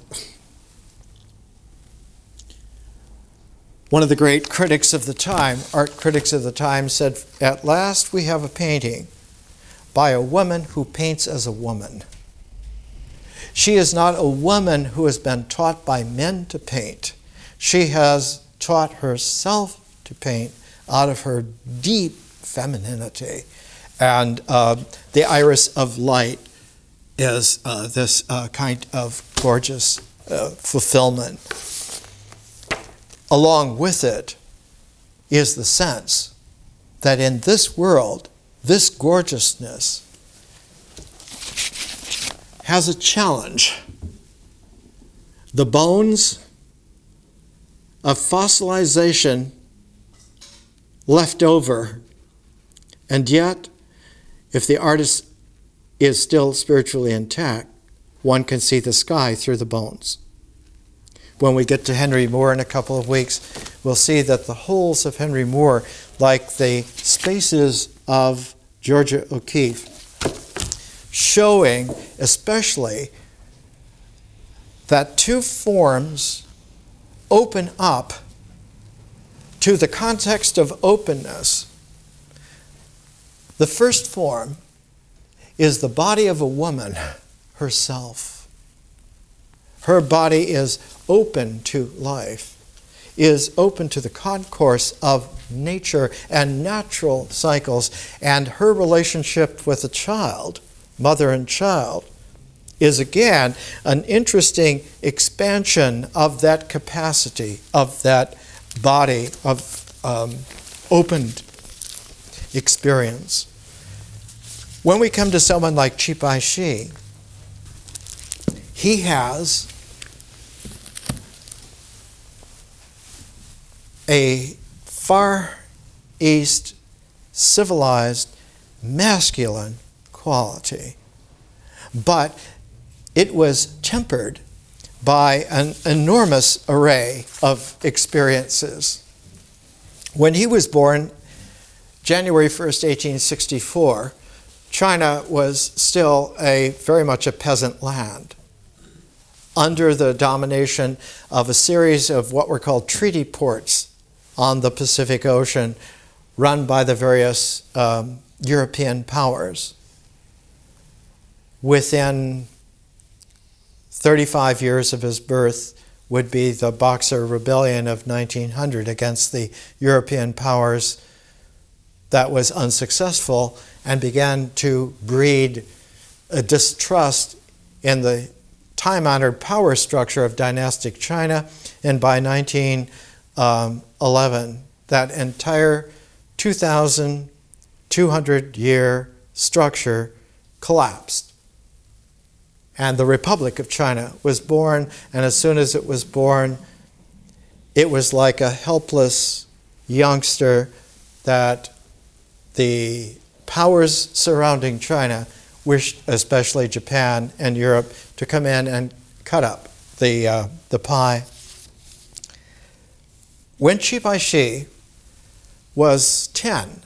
S1: One of the great critics of the time, art critics of the time, said, "At last we have a painting by a woman who paints as a woman. She is not a woman who has been taught by men to paint. She has taught herself to paint out of her deep femininity." And uh, the iris of light is uh, this uh, kind of gorgeous uh, fulfillment. Along with it is the sense that in this world, this gorgeousness has a challenge. The bones of fossilization left over, and yet, if the artist is still spiritually intact, one can see the sky through the bones. When we get to Henry Moore in a couple of weeks, we'll see that the holes of Henry Moore, like the spaces of Georgia O'Keeffe, showing especially that two forms open up to the context of openness. The first form is the body of a woman herself. Her body is open to life, is open to the concourse of nature and natural cycles, and her relationship with a child, mother and child, is again an interesting expansion of that capacity, of that body of um, opened experience. When we come to someone like Chipai Shi, he has a Far East civilized masculine quality, but it was tempered by an enormous array of experiences. When he was born, January first, eighteen sixty-four, China was still a very much a peasant land, under the domination of a series of what were called treaty ports on the Pacific Ocean, run by the various um, European powers. Within thirty-five years of his birth would be the Boxer Rebellion of nineteen hundred against the European powers that was unsuccessful and began to breed a distrust in the time-honored power structure of dynastic China, and by nineteen eleven, that entire two thousand two hundred year structure collapsed. And the Republic of China was born, and as soon as it was born, it was like a helpless youngster that the powers surrounding China wished, especially Japan and Europe, to come in and cut up the, uh, the pie. When Qi Baishi was ten,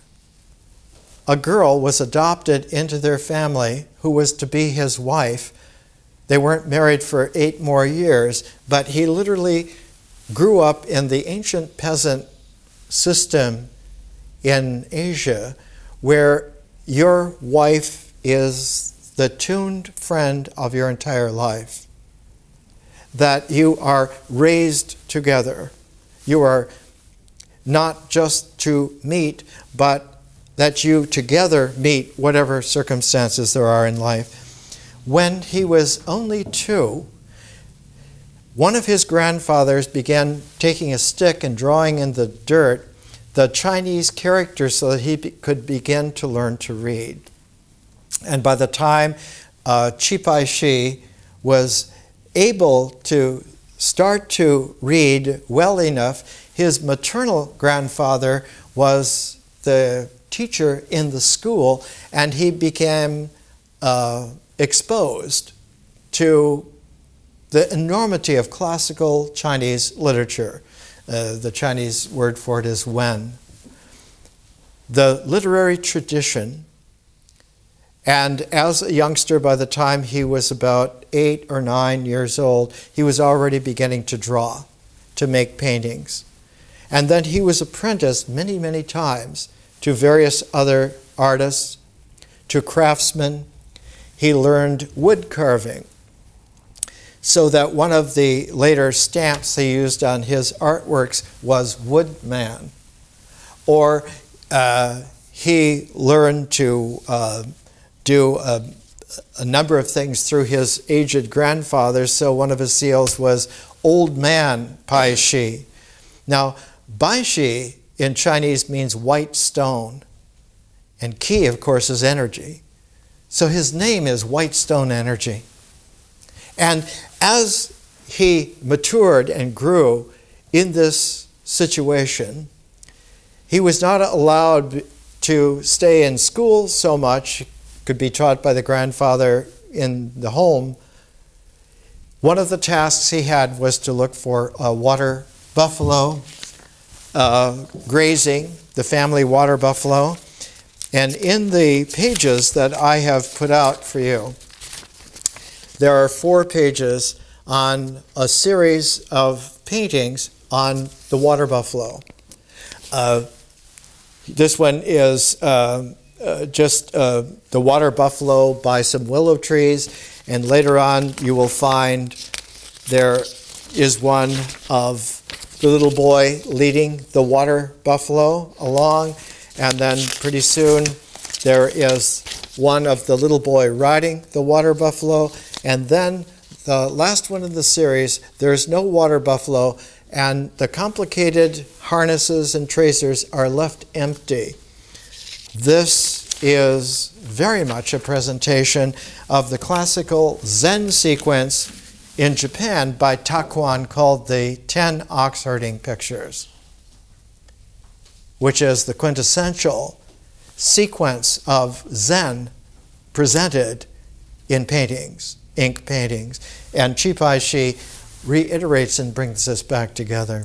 S1: a girl was adopted into their family who was to be his wife. They weren't married for eight more years, but he literally grew up in the ancient peasant system in Asia, where your wife is the tuned friend of your entire life, that you are raised together. You are not just to meet, but that you together meet whatever circumstances there are in life. When he was only two, one of his grandfathers began taking a stick and drawing in the dirt the Chinese characters so that he be could begin to learn to read. And by the time uh, Qi Baishi was able to start to read well enough, his maternal grandfather was the teacher in the school, and he became uh, exposed to the enormity of classical Chinese literature. Uh, the Chinese word for it is wen. The literary tradition, and as a youngster, by the time he was about eight or nine years old, he was already beginning to draw, to make paintings. And then he was apprenticed many, many times to various other artists, to craftsmen. He learned wood carving, so that one of the later stamps he used on his artworks was Woodman. Or uh, he learned to uh, do a, a number of things through his aged grandfather, so one of his seals was Old Man Baishi. Now, Baishi in Chinese means white stone, and Qi, of course, is energy. So his name is White Stone Energy. And as he matured and grew in this situation, he was not allowed to stay in school so much. He could be taught by the grandfather in the home. One of the tasks he had was to look for a water buffalo uh, grazing, the family water buffalo. And in the pages that I have put out for you, there are four pages on a series of paintings on the water buffalo. Uh, this one is uh, uh, just uh, the water buffalo by some willow trees, and later on you will find there is one of the little boy leading the water buffalo along, and then pretty soon there is one of the little boy riding the water buffalo, and then the last one in the series, there's no water buffalo, and the complicated harnesses and tracers are left empty. This is very much a presentation of the classical Zen sequence in Japan by Takuan called the Ten Ox Herding Pictures, which is the quintessential sequence of Zen presented in paintings, ink paintings. And Qi Baishi reiterates and brings this back together.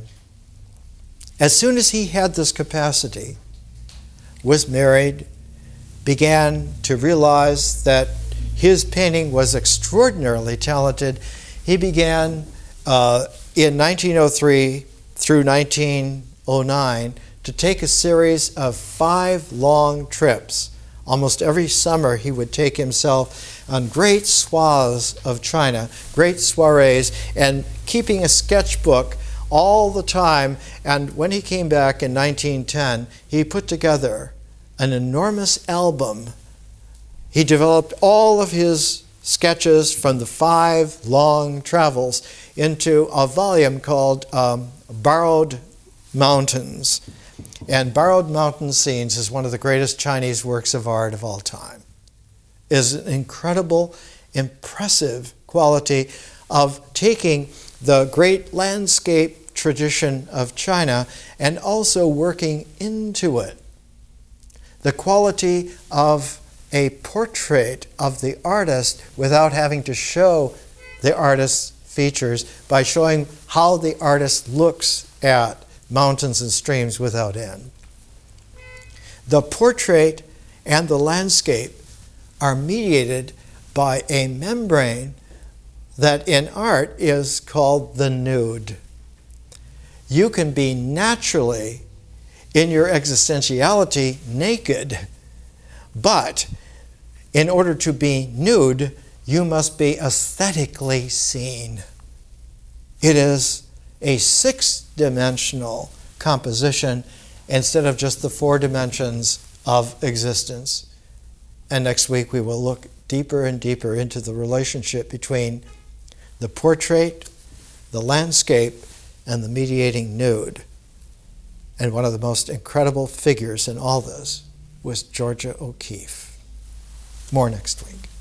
S1: As soon as he had this capacity, was married, began to realize that his painting was extraordinarily talented, he began uh, in nineteen oh three through nineteen oh nine to take a series of five long trips. Almost every summer he would take himself on great swaths of China, great soirees, and keeping a sketchbook all the time. And when he came back in nineteen ten, he put together an enormous album. He developed all of his sketches from the five long travels into a volume called um, Borrowed Mountains. And Borrowed Mountain Scenes is one of the greatest Chinese works of art of all time. It is an incredible impressive quality of taking the great landscape tradition of China and also working into it the quality of a portrait of the artist without having to show the artist's features, by showing how the artist looks at mountains and streams without end. The portrait and the landscape are mediated by a membrane that in art is called the nude. You can be naturally, in your existentiality, naked, but in order to be nude, you must be aesthetically seen. It is a six-dimensional composition instead of just the four dimensions of existence. And next week we will look deeper and deeper into the relationship between the portrait, the landscape, and the mediating nude. And one of the most incredible figures in all this was Georgia O'Keeffe. More next week.